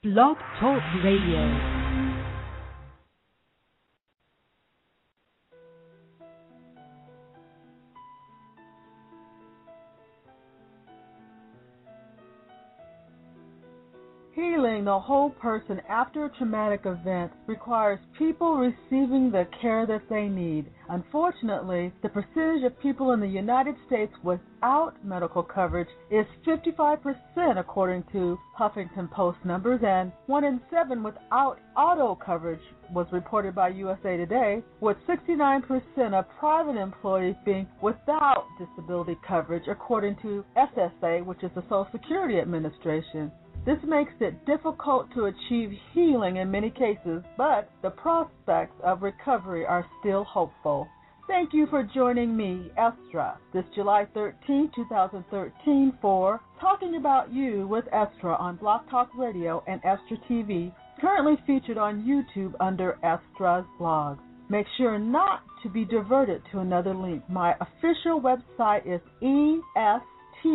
Blog Talk Radio. Healing the whole person after a traumatic event requires people receiving the care that they need. Unfortunately, the percentage of people in the United States without medical coverage is 55%, according to Huffington Post numbers, and 1 in 7 without auto coverage was reported by USA Today, with 69% of private employees being without disability coverage, according to SSA, which is the Social Security Administration. This makes it difficult to achieve healing in many cases, but the prospects of recovery are still hopeful. Thank you for joining me, Estra, this July 13, 2013, for Talking About You with Estra on Blog Talk Radio and Estra TV, currently featured on YouTube under Estra's blog. Make sure not to be diverted to another link. My official website is ESTRA,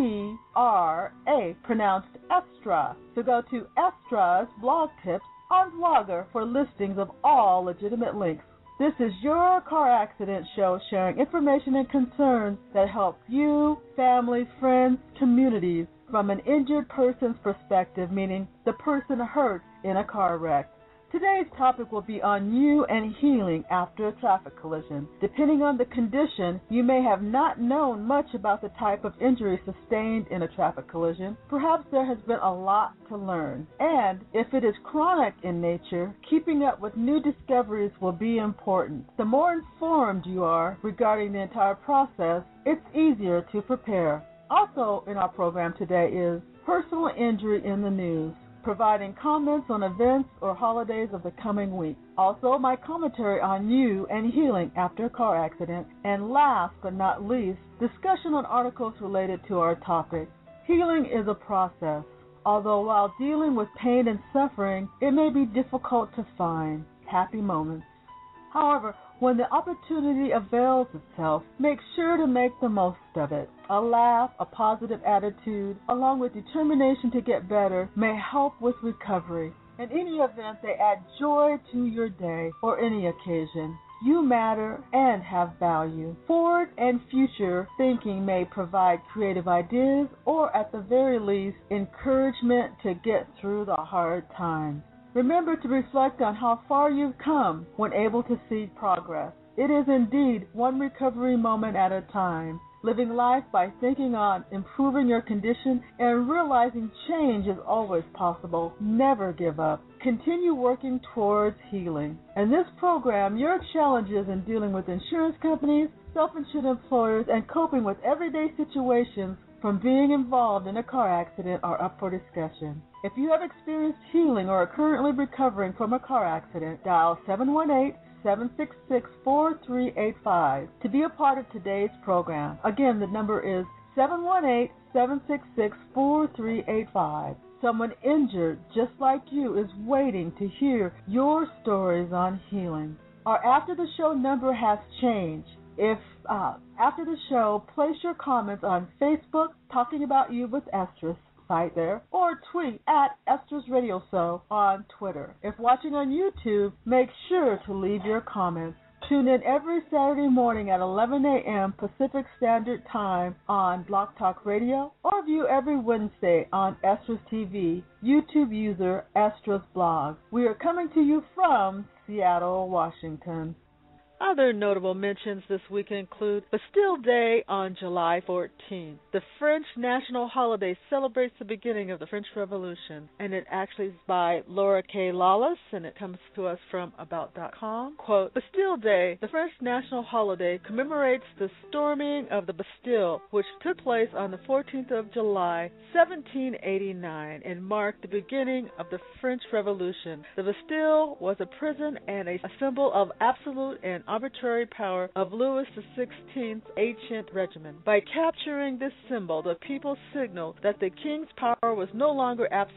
pronounced Estra. So go to Estra's blog tips on Blogger for listings of all legitimate links. This is your car accident show sharing information and concerns that help you, family, friends, communities from an injured person's perspective, meaning the person hurt in a car wreck. Today's topic will be on you and healing after a traffic collision. Depending on the condition, you may have not known much about the type of injury sustained in a traffic collision. Perhaps there has been a lot to learn. And if it is chronic in nature, keeping up with new discoveries will be important. The more informed you are regarding the entire process, it's easier to prepare. Also in our program today is personal injury in the news, providing comments on events or holidays of the coming week. Also, my commentary on you and healing after a car accident. And last but not least, discussion on articles related to our topic. Healing is a process. Although while dealing with pain and suffering, it may be difficult to find happy moments. However, when the opportunity avails itself, make sure to make the most of it. A laugh, a positive attitude, along with determination to get better may help with recovery. In any event, they add joy to your day or any occasion. You matter and have value. Forward and future thinking may provide creative ideas or, at the very least, encouragement to get through the hard times. Remember to reflect on how far you've come when able to see progress. It is indeed one recovery moment at a time. Living life by thinking on improving your condition and realizing change is always possible. Never give up. Continue working towards healing. In this program, your challenges in dealing with insurance companies, self-insured employers, and coping with everyday situations from being involved in a car accident are up for discussion. If you have experienced healing or are currently recovering from a car accident, dial 718-766-4385 to be a part of today's program. Again, the number is 718-766-4385. Someone injured just like you is waiting to hear your stories on healing. Our After the Show number has changed. If after the show, place your comments on Facebook, Talking About You with Estra site there, or tweet at Estra's Radio Show on Twitter. If watching on YouTube, make sure to leave your comments. Tune in every Saturday morning at 11 a.m. Pacific Standard Time on Blog Talk Radio, or view every Wednesday on Estra's TV, YouTube user Estra's blog. We are coming to you from Seattle, Washington. Other notable mentions this week include Bastille Day on July 14th. The French national holiday celebrates the beginning of the French Revolution, and it actually is by Laura K. Lawless, and it comes to us from About.com. Quote, Bastille Day, the French national holiday, commemorates the storming of the Bastille, which took place on the 14th of July, 1789, and marked the beginning of the French Revolution. The Bastille was a prison and a symbol of absolute and arbitrary power of Louis XVI's ancient regimen. By capturing this symbol, the people signaled that the king's power was no longer absolute.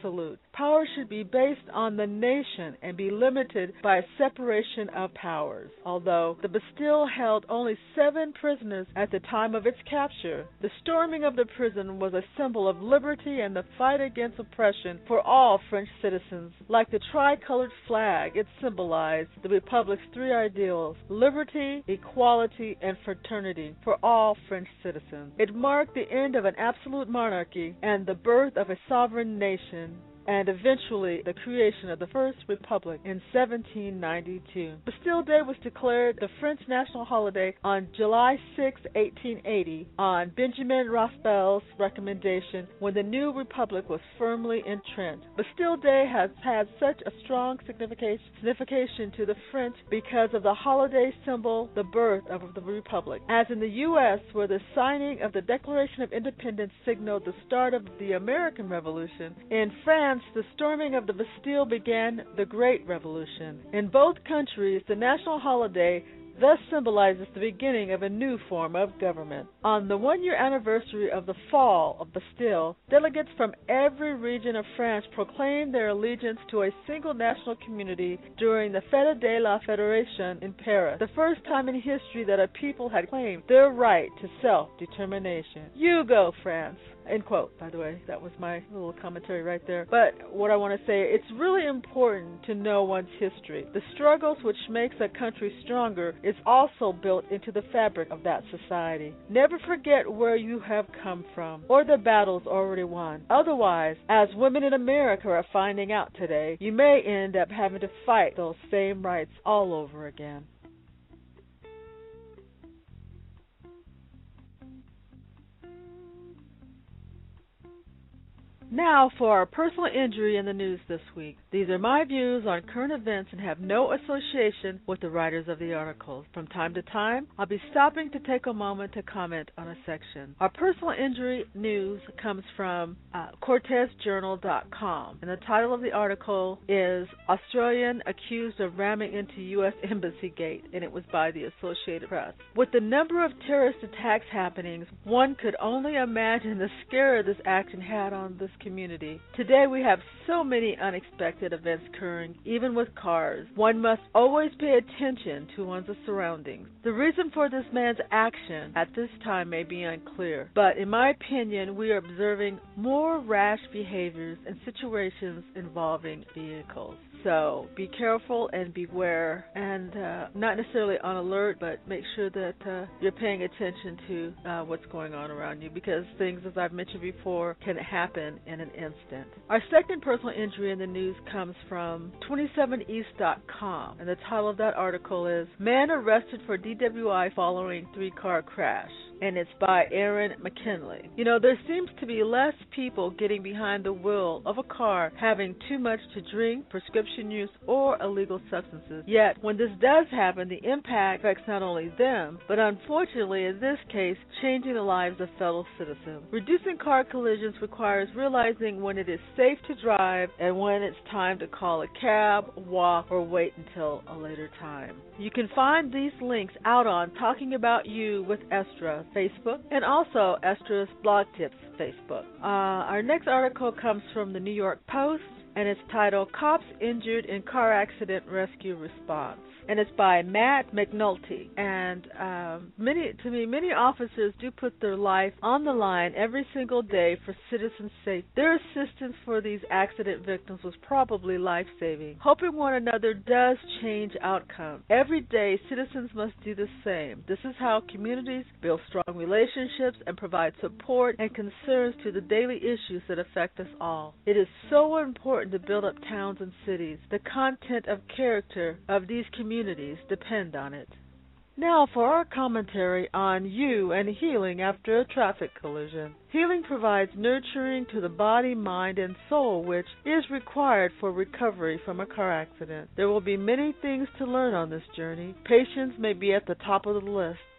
power should be based on the nation and be limited by a separation of powers. Although the Bastille held only 7 prisoners at the time of its capture, the storming of the prison was a symbol of liberty and the fight against oppression for all French citizens. Like the tricolored flag, it symbolized the Republic's 3 ideals: liberty, equality, and fraternity for all French citizens. It marked the end of an absolute monarchy and the birth of a sovereign nation, and eventually the creation of the First Republic in 1792. Bastille Day was declared the French national holiday on July 6, 1880, on Benjamin Raspail's recommendation when the new republic was firmly entrenched. Bastille Day has had such a strong signification to the French because of the holiday symbol, the birth of the republic. As in the U.S., where the signing of the Declaration of Independence signaled the start of the American Revolution, in France, the storming of the Bastille began the Great Revolution. In both countries, the national holiday thus symbolizes the beginning of a new form of government. On the 1-year anniversary of the fall of Bastille, delegates from every region of France proclaimed their allegiance to a single national community during the Fête de la Fédération in Paris, the first time in history that a people had claimed their right to self-determination. You go, France! End quote, by the way. That was my little commentary right there. But what I want to say, it's really important to know one's history. The struggles which makes a country stronger is also built into the fabric of that society. Never forget where you have come from or the battles already won. Otherwise, as women in America are finding out today, you may end up having to fight those same rights all over again. Now for our personal injury in the news this week. These are my views on current events and have no association with the writers of the articles. From time to time, I'll be stopping to take a moment to comment on a section. Our personal injury news comes from CortezJournal.com, and the title of the article is Australian Accused of Ramming into U.S. Embassy Gate, and it was by the Associated Press. With the number of terrorist attacks happening, one could only imagine the scare this action had on this community. Today we have so many unexpected events occurring, even with cars. One must always pay attention to one's surroundings. The reason for this man's action at this time may be unclear, but in my opinion, we are observing more rash behaviors in situations involving vehicles. So be careful and beware, and not necessarily on alert, but make sure that you're paying attention to what's going on around you, because things, as I've mentioned before, can happen in an instant. Our second personal injury in the news comes from 27east.com, and the title of that article is Man Arrested for DWI Following 3-Car Crash. And it's by Aaron McKinley. You know, there seems to be less people getting behind the wheel of a car having too much to drink, prescription use, or illegal substances. Yet, when this does happen, the impact affects not only them, but unfortunately, in this case, changing the lives of fellow citizens. Reducing car collisions requires realizing when it is safe to drive and when it's time to call a cab, walk, or wait until a later time. You can find these links out on Talking About You with Estra Facebook, and also Estra's Blog Tips Facebook. Our next article comes from the New York Post, and it's titled Cops Injured in Car Accident Rescue Response. And it's by Matt McNulty. And many officers do put their life on the line every single day for citizens' safety. Their assistance for these accident victims was probably life-saving. Helping one another does change outcomes. Every day, citizens must do the same. This is how communities build strong relationships and provide support and concerns to the daily issues that affect us all. It is so important to build up towns and cities. The content of character of these communities depend on it. Now for our commentary on you and healing after a traffic collision. Healing provides nurturing to the body, mind, and soul, which is required for recovery from a car accident. There will be many things to learn on this journey. Patience may be at the top of the list.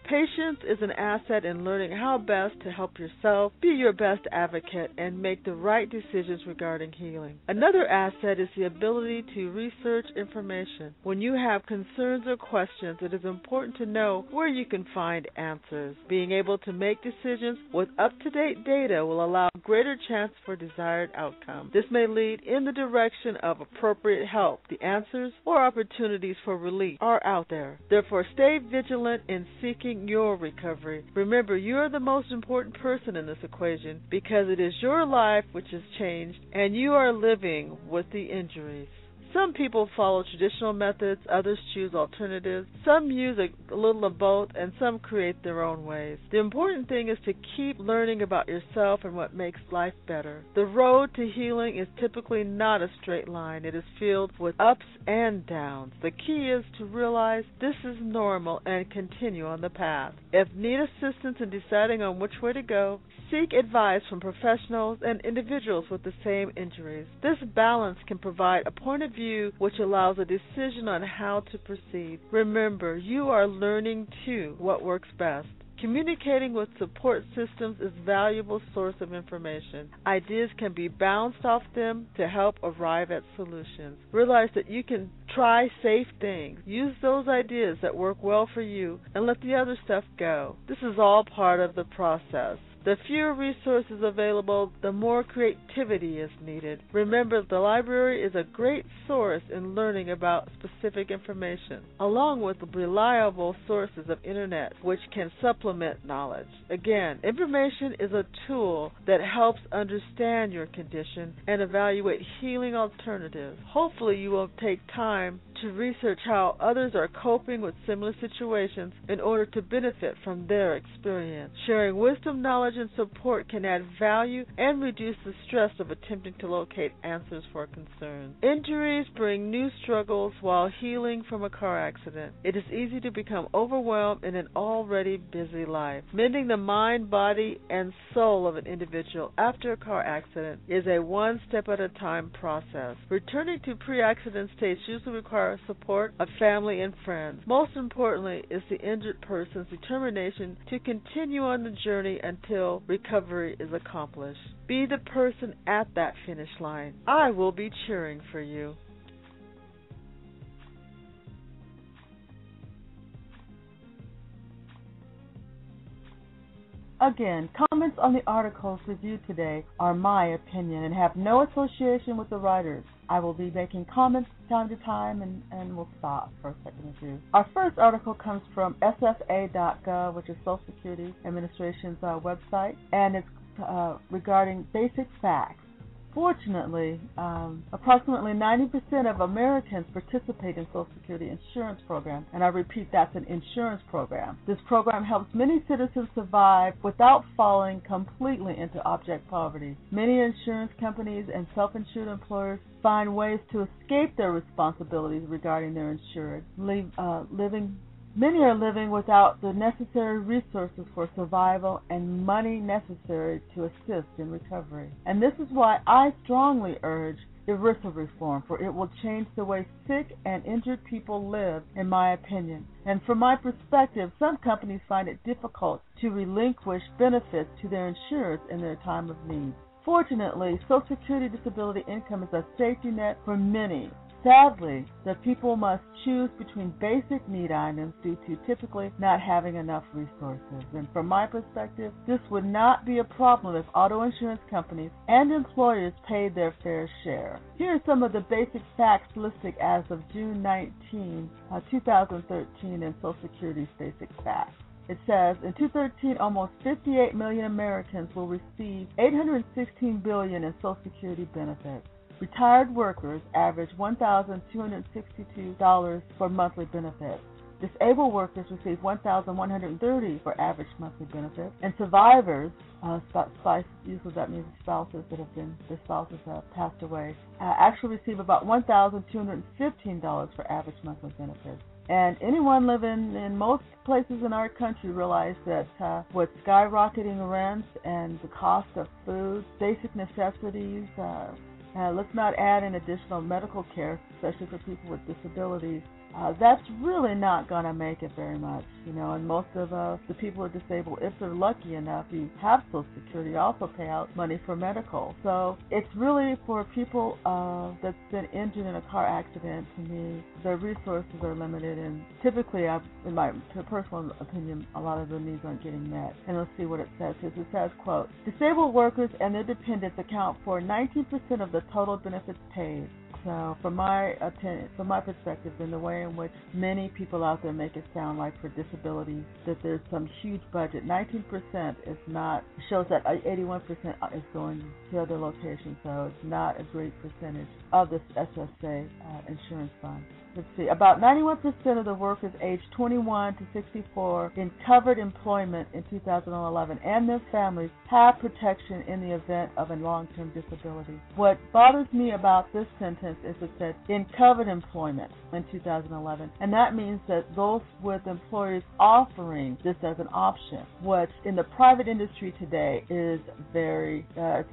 Patience is an asset in learning how best to help yourself, be your best advocate, and make the right decisions regarding healing. Another asset is the ability to research information. When you have concerns or questions, it is important to know where you can find answers. Being able to make decisions with up-to-date data will allow a greater chance for desired outcome. This may lead in the direction of appropriate help. The answers or opportunities for relief are out there. Therefore, stay vigilant in seeking your recovery. Remember, you are the most important person in this equation because it is your life which has changed and you are living with the injuries. Some people follow traditional methods, others choose alternatives. Some use a little of both, and some create their own ways. The important thing is to keep learning about yourself and what makes life better. The road to healing is typically not a straight line. It is filled with ups and downs. The key is to realize this is normal and continue on the path. If need assistance in deciding on which way to go, seek advice from professionals and individuals with the same injuries. This balance can provide a point of view which allows a decision on how to proceed. Remember, you are learning too what works best. Communicating with support systems is a valuable source of information. Ideas can be bounced off them to help arrive at solutions. Realize that you can try safe things. Use those ideas that work well for you and let the other stuff go. This is all part of the process. The fewer resources available, the more creativity is needed. Remember, the library is a great source in learning about specific information, along with reliable sources of internet which can supplement knowledge. Again, information is a tool that helps understand your condition and evaluate healing alternatives. Hopefully, you will take time to research how others are coping with similar situations in order to benefit from their experience. Sharing wisdom, knowledge, and support can add value and reduce the stress of attempting to locate answers for concerns. Injuries bring new struggles while healing from a car accident. It is easy to become overwhelmed in an already busy life. Mending the mind, body, and soul of an individual after a car accident is a one-step-at-a-time process. Returning to pre-accident states usually requires support of family and friends. Most importantly is the injured person's determination to continue on the journey until recovery is accomplished. Be the person at that finish line. I will be cheering for you. Again, comments on the articles reviewed today are my opinion and have no association with the writers. I will be making comments time to time and we'll stop for a second or two. Our first article comes from SSA.gov, which is Social Security Administration's website, and it's regarding basic facts. Fortunately, approximately 90% of Americans participate in Social Security insurance program, and I repeat, that's an insurance program. This program helps many citizens survive without falling completely into abject poverty. Many insurance companies and self-insured employers find ways to escape their responsibilities regarding their insured, Many are living without the necessary resources for survival and money necessary to assist in recovery. And this is why I strongly urge ERISA reform, for it will change the way sick and injured people live, in my opinion. And from my perspective, some companies find it difficult to relinquish benefits to their insurers in their time of need. Fortunately, Social Security disability income is a safety net for many. Sadly, the people must choose between basic need items due to typically not having enough resources. And from my perspective, this would not be a problem if auto insurance companies and employers paid their fair share. Here are some of the basic facts listed as of June 19, 2013 in Social Security's basic facts. It says, in 2013, almost 58 million Americans will receive $816 billion in Social Security benefits. Retired workers average $1,262 for monthly benefits. Disabled workers receive $1,130 for average monthly benefits. And survivors, usually that means spouses that their spouses have passed away, actually receive about $1,215 for average monthly benefits. And anyone living in most places in our country realize that with skyrocketing rents and the cost of food, basic necessities, let's not add in additional medical care, especially for people with disabilities. that's really not going to make it very much, and most of the people who are disabled, if they're lucky enough, who have Social Security, also pay out money for medical. So it's really for people that's been injured in a car accident. To me, their resources are limited, and typically, in my personal opinion, a lot of their needs aren't getting met. And let's see what it says. It says, quote, disabled workers and their dependents account for 19% of the total benefits paid. So, from my perspective, and the way in which many people out there make it sound like for disability that there's some huge budget, 19% is not, shows that 81% is going to other locations, so it's not a great percentage of this SSA insurance fund. Let's see, about 91% of the workers aged 21 to 64 in covered employment in 2011 and their families have protection in the event of a long-term disability. What bothers me about this sentence is it said in covered employment in 2011, and that means that those with employers offering this as an option, which in the private industry today is very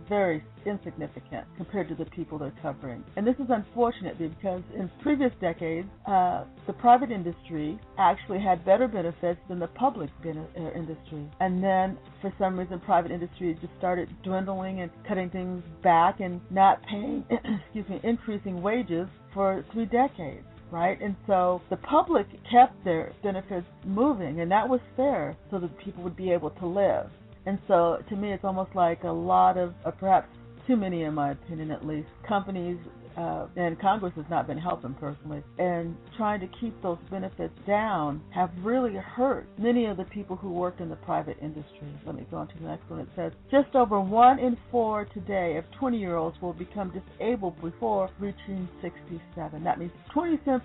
insignificant compared to the people they're covering. And this is unfortunate because in previous decades, the private industry actually had better benefits than the public industry. And then, for some reason, private industry just started dwindling and cutting things back and not paying, increasing wages for 3 decades. Right? And so the public kept their benefits moving, and that was fair so that people would be able to live. And so, to me, it's almost like a lot of, perhaps too many, in my opinion at least, companies, and Congress has not been helping personally, and trying to keep those benefits down have really hurt many of the people who worked in the private industry. Let me go on to the next one. It says, just over 1 in 4 today of 20-year-olds will become disabled before reaching 67. That means 20%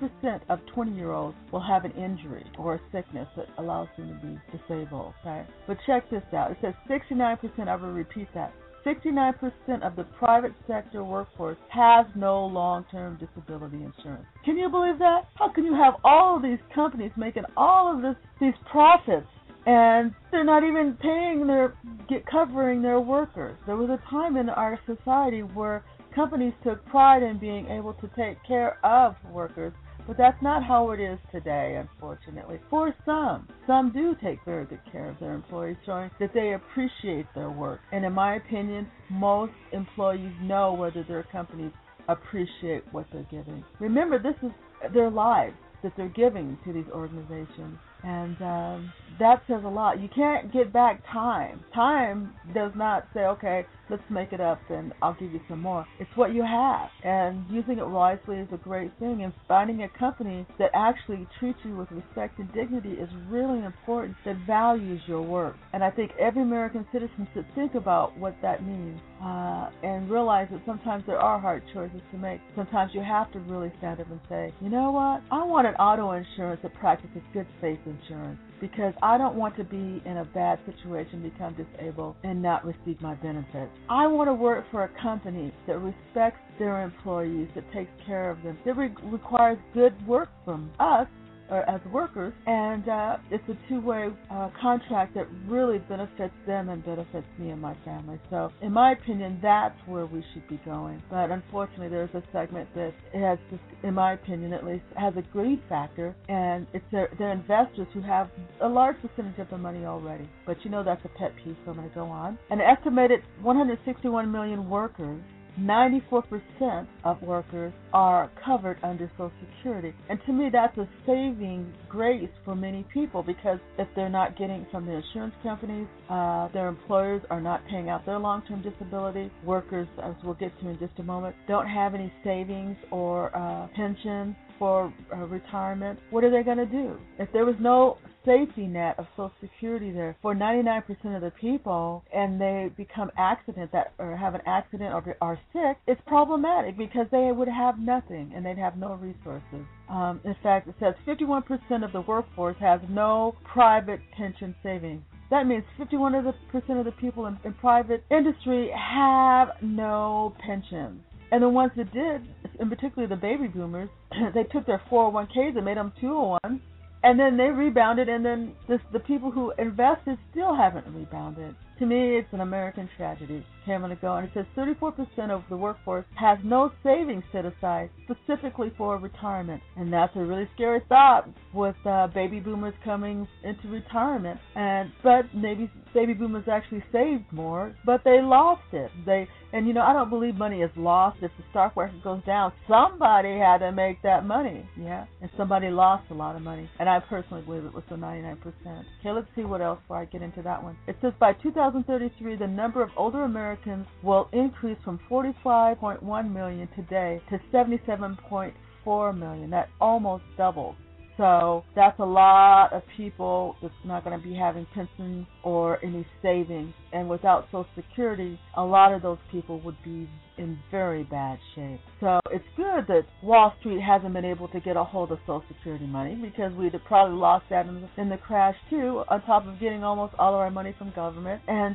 of 20-year-olds will have an injury or a sickness that allows them to be disabled. Okay? But check this out. It says 69%, I will repeat that, 69% of the private sector workforce has no long-term disability insurance. Can you believe that? How can you have all of these companies making all of these profits and they're not even covering their workers? There was a time in our society where companies took pride in being able to take care of workers, but that's not how it is today, unfortunately. For some do take very good care of their employees, showing that they appreciate their work. And in my opinion, most employees know whether their companies appreciate what they're giving. Remember, this is their lives that they're giving to these organizations. And that says a lot. You can't get back time. Time does not say, okay, let's make it up and I'll give you some more. It's what you have. And using it wisely is a great thing. And finding a company that actually treats you with respect and dignity is really important, that values your work. And I think every American citizen should think about what that means and realize that sometimes there are hard choices to make. Sometimes you have to really stand up and say, you know what? I want an auto insurance that practices good faith insurance, because I don't want to be in a bad situation, become disabled, and not receive my benefits. I want to work for a company that respects their employees, that takes care of them, that requires good work from us or as workers, and it's a two-way contract that really benefits them and benefits me and my family. So, in my opinion, that's where we should be going. But unfortunately, there's a segment that has, in my opinion at least, has a greed factor, and it's their investors who have a large percentage of the money already. But that's a pet peeve, so I'm going to go on. An estimated 161 million workers, 94% of workers are covered under Social Security. And to me, that's a saving grace for many people, because if they're not getting from the insurance companies, their employers are not paying out their long-term disability. Workers, as we'll get to in just a moment, don't have any savings or pensions for retirement. What are they going to do? If there was no safety net of Social Security there for 99% of the people, and they become have an accident or are sick, it's problematic, because they would have nothing and they'd have no resources. In fact, it says 51% of the workforce has no private pension savings. That means 51% of the people in private industry have no pensions. And the ones that did, and particularly the baby boomers, they took their 401ks and made them 201s, and then they rebounded, and then the people who invested still haven't rebounded. To me, it's an American tragedy. Okay, I'm going to go. And it says 34% of the workforce has no savings set aside specifically for retirement. And that's a really scary thought with baby boomers coming into retirement. But maybe baby boomers actually saved more, but they lost it. I don't believe money is lost. If the stock market goes down, somebody had to make that money, yeah? And somebody lost a lot of money. And I personally believe it was the 99%. Okay, let's see what else before I get into that one. It says by 2033, the number of older Americans will increase from 45.1 million today to 77.4 million. That almost doubles. So that's a lot of people that's not going to be having pensions or any savings. And without Social Security, a lot of those people would be in very bad shape. So it's good that Wall Street hasn't been able to get a hold of Social Security money, because we'd have probably lost that in the crash too, on top of getting almost all of our money from government and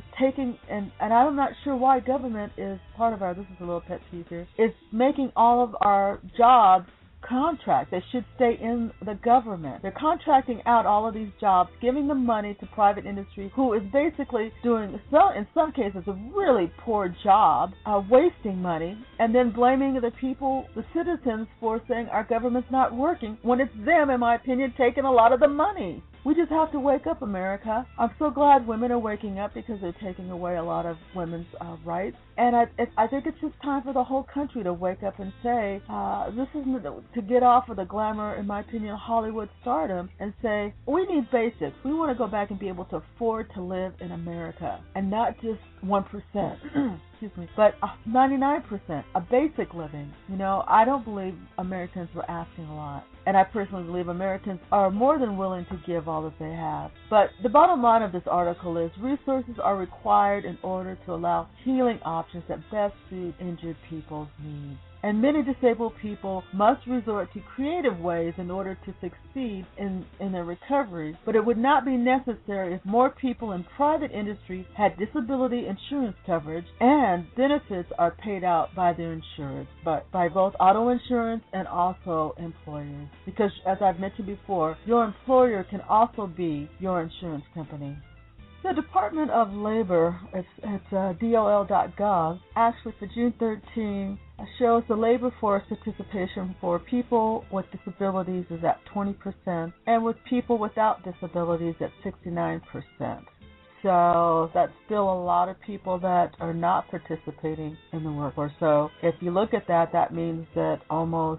I'm not sure why government is part of this is a little pet peeve here, is making all of our jobs contract. They should stay in the government. They're contracting out all of these jobs, giving the money to private industry, who is basically doing, in some cases, a really poor job, wasting money, and then blaming the people, the citizens, for saying our government's not working, when it's them, in my opinion, taking a lot of the money. We just have to wake up, America. I'm so glad women are waking up, because they're taking away a lot of women's rights. And I think it's just time for the whole country to wake up and say, this isn't to get off of the glamour, in my opinion, Hollywood stardom, and say, we need basics. We want to go back and be able to afford to live in America, and not just 1%. Excuse me, but 99%, a basic living. I don't believe Americans were asking a lot. And I personally believe Americans are more than willing to give all that they have. But the bottom line of this article is resources are required in order to allow healing options that best suit injured people's needs. And many disabled people must resort to creative ways in order to succeed in their recovery. But it would not be necessary if more people in private industry had disability insurance coverage, and benefits are paid out by their insurers, but by both auto insurance and also employers. Because, as I've mentioned before, your employer can also be your insurance company. The Department of Labor, it's DOL.gov, actually for June 13, shows the labor force participation for people with disabilities is at 20%, and with people without disabilities at 69%. So that's still a lot of people that are not participating in the workforce. So if you look at that, that means that almost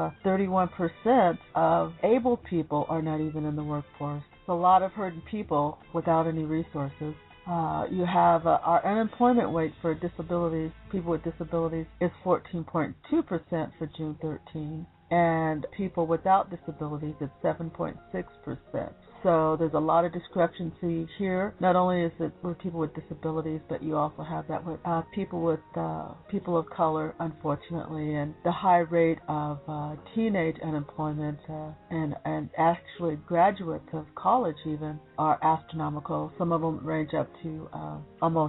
31% of able people are not even in the workforce. It's a lot of hurting people without any resources. You have our unemployment rate for disabilities, people with disabilities, is 14.2% for June 13, and people without disabilities is 7.6%. So there's a lot of discrepancy here. Not only is it with people with disabilities, but you also have that with people of color, unfortunately, and the high rate of teenage unemployment and actually graduates of college even are astronomical. Some of them range up to almost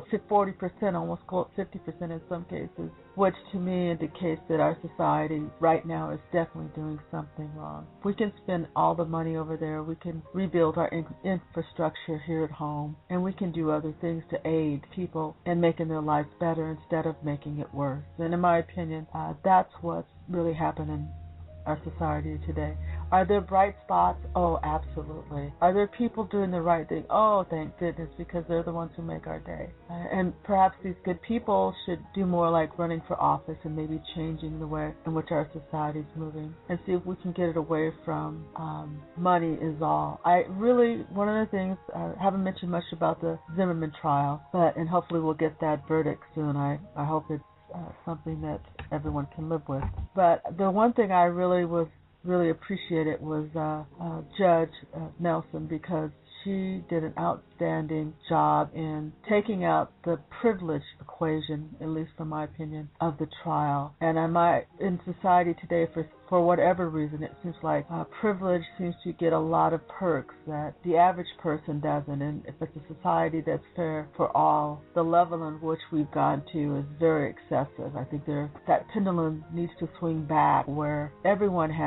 40%, almost 50% in some cases, which to me indicates that our society right now is definitely doing something wrong. If we can spend all the money over there, we can rebuild our infrastructure here at home, and we can do other things to aid people in making their lives better instead of making it worse. And in my opinion, that's what's really happening our society today. Are there bright spots? Oh, absolutely. Are there people doing the right thing? Oh, thank goodness, because they're the ones who make our day. And perhaps these good people should do more like running for office and maybe changing the way in which our society is moving, and see if we can get it away from money is all. One of the things, I haven't mentioned much about the Zimmerman trial, and hopefully we'll get that verdict soon. I hope it's something that everyone can live with. But the one thing I really appreciated was Judge Nelson, because she did an outstanding job in taking out the privilege equation, at least from my opinion, of the trial. And in society today, for whatever reason, it seems like privilege seems to get a lot of perks that the average person doesn't. And if it's a society that's fair for all, the level in which we've gone to is very excessive. I think that pendulum needs to swing back, where everyone has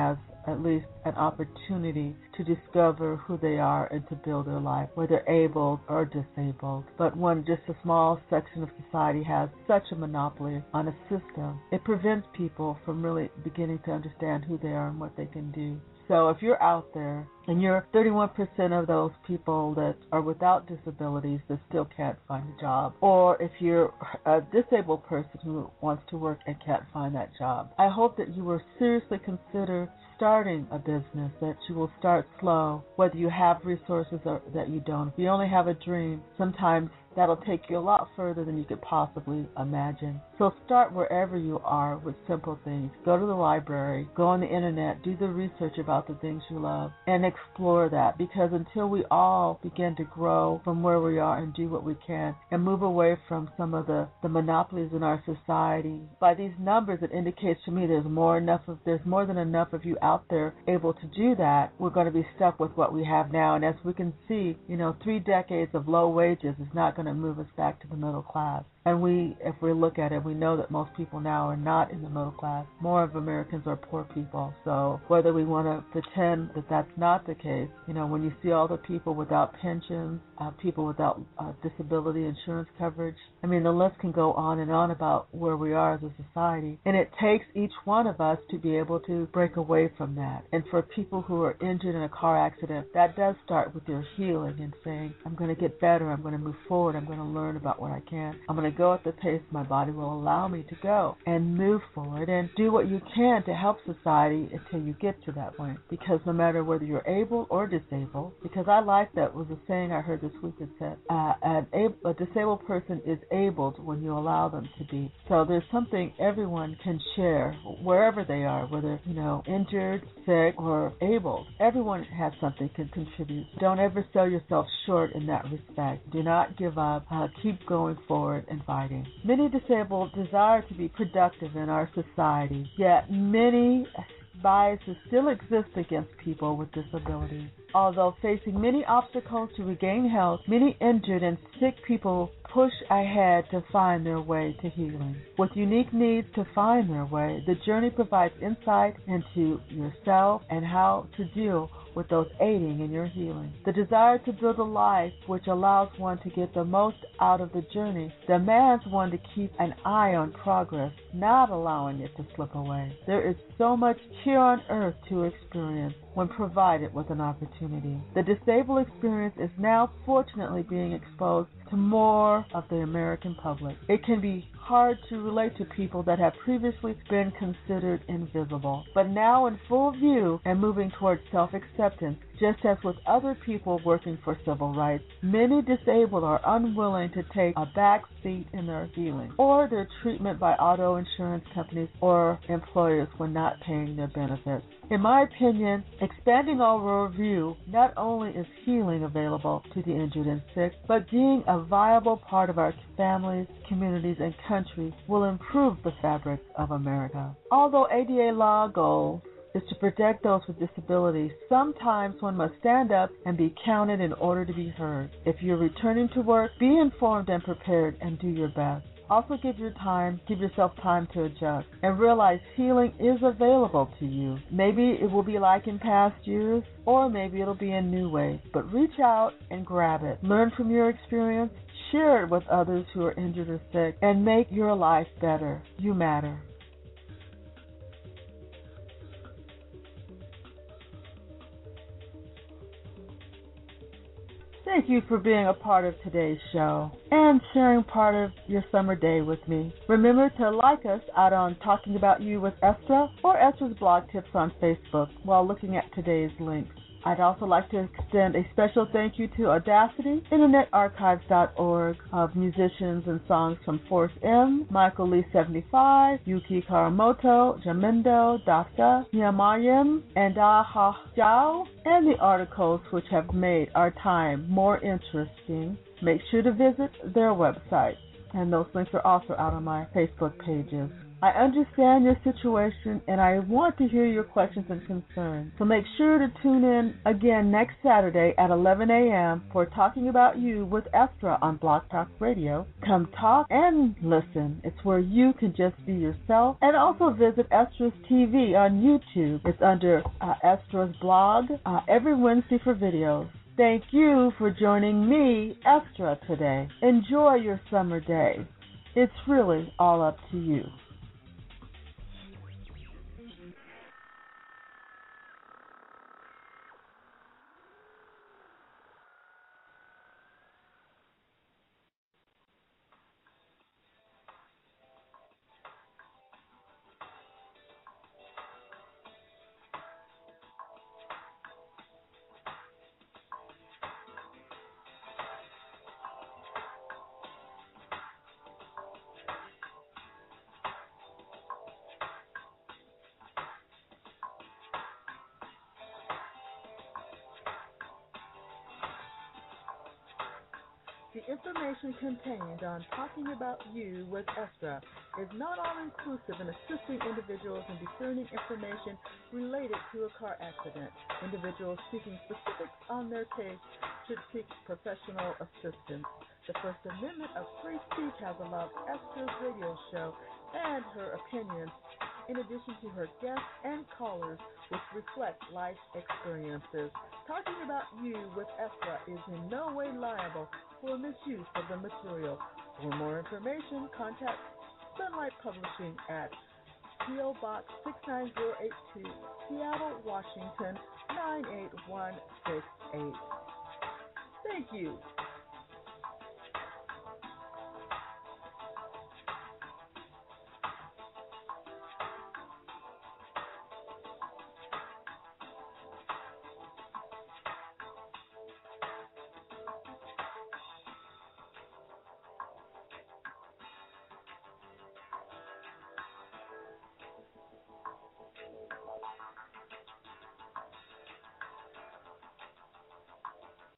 at least an opportunity to discover who they are and to build their life, whether able or disabled. But when just a small section of society has such a monopoly on a system, it prevents people from really beginning to understand who they are and what they can do. So if you're out there and you're 31% of those people that are without disabilities that still can't find a job, or if you're a disabled person who wants to work and can't find that job, I hope that you will seriously consider starting a business, that you will start slow, whether you have resources or that you don't. If you only have a dream, sometimes that'll take you a lot further than you could possibly imagine. So start wherever you are with simple things. Go to the library, go on the internet, do the research about the things you love, and explore that, because until we all begin to grow from where we are and do what we can and move away from some of the monopolies in our society, by these numbers it indicates to me there's more than enough of you out there able to do that. We're going to be stuck with what we have now, and as we can see, 3 decades of low wages is not going to move us back to the middle class. And if we look at it, we know that most people now are not in the middle class. More of Americans are poor people. So whether we want to pretend that that's not the case, when you see all the people without pensions, people without disability insurance coverage, the list can go on and on about where we are as a society. And it takes each one of us to be able to break away from that. And for people who are injured in a car accident, that does start with their healing and saying, I'm going to get better, I'm going to move forward, I'm going to learn about what I can, I'm going to go at the pace my body will allow me to go, and move forward and do what you can to help society until you get to that point. Because no matter whether you're able or disabled, because I like that was a saying I heard this week that said, a disabled person is abled when you allow them to be. So there's something everyone can share wherever they are, whether, injured, sick, or able. Everyone has something to contribute. Don't ever sell yourself short in that respect. Do not give up. Keep going forward and fighting. Many disabled desire to be productive in our society, yet many biases still exist against people with disabilities. Although facing many obstacles to regain health, many injured and sick people push ahead to find their way to healing. With unique needs to find their way, the journey provides insight into yourself and how to deal with those aiding in your healing. The desire to build a life which allows one to get the most out of the journey demands one to keep an eye on progress, not allowing it to slip away. There is so much here on earth to experience when provided with an opportunity. The disabled experience is now fortunately being exposed to more of the American public. It can be hard to relate to people that have previously been considered invisible, but now in full view and moving towards self-acceptance, just as with other people working for civil rights, many disabled are unwilling to take a back seat in their healing or their treatment by auto insurance companies or employers when not paying their benefits. In my opinion, expanding our worldview not only is healing available to the injured and sick, but being a viable part of our families, communities, and country will improve the fabric of America. Although ADA law goal is to protect those with disabilities, sometimes one must stand up and be counted in order to be heard. If you're returning to work, be informed and prepared and do your best. Also give yourself time to adjust and realize healing is available to you. Maybe it will be like in past years, or maybe it'll be in new ways, but reach out and grab it. Learn from your experience, share it with others who are injured or sick, and make your life better. You matter. Thank you for being a part of today's show and sharing part of your summer day with me. Remember to like us out on Talking About You with Estra or Estra's Blog Tips on Facebook while looking at today's links. I'd also like to extend a special thank you to Audacity, InternetArchives.org, of musicians and songs from Force M, Michael Lee 75, Yuki Karamoto, Jamendo, Dafka, Niamayim, and Aha Jiao, and the articles which have made our time more interesting. Make sure to visit their website, and those links are also out on my Facebook pages. I understand your situation and I want to hear your questions and concerns. So make sure to tune in again next Saturday at 11 a.m. for Talking About You with Estra on Blog Talk Radio. Come talk and listen. It's where you can just be yourself. And also visit Estra's TV on YouTube. It's under Estra's blog every Wednesday for videos. Thank you for joining me, Estra, today. Enjoy your summer day. It's really all up to you. The information contained on Talking About You with Estra is not all-inclusive in assisting individuals in discerning information related to a car accident. Individuals seeking specifics on their case should seek professional assistance. The First Amendment of free speech has allowed Estra's radio show and her opinions, in addition to her guests and callers, which reflect life experiences. Talking About You with Estra is in no way liable for misuse of the material. For more information, contact Sunlight Publishing at P.O. Box 69082, Seattle, Washington 98168. Thank you.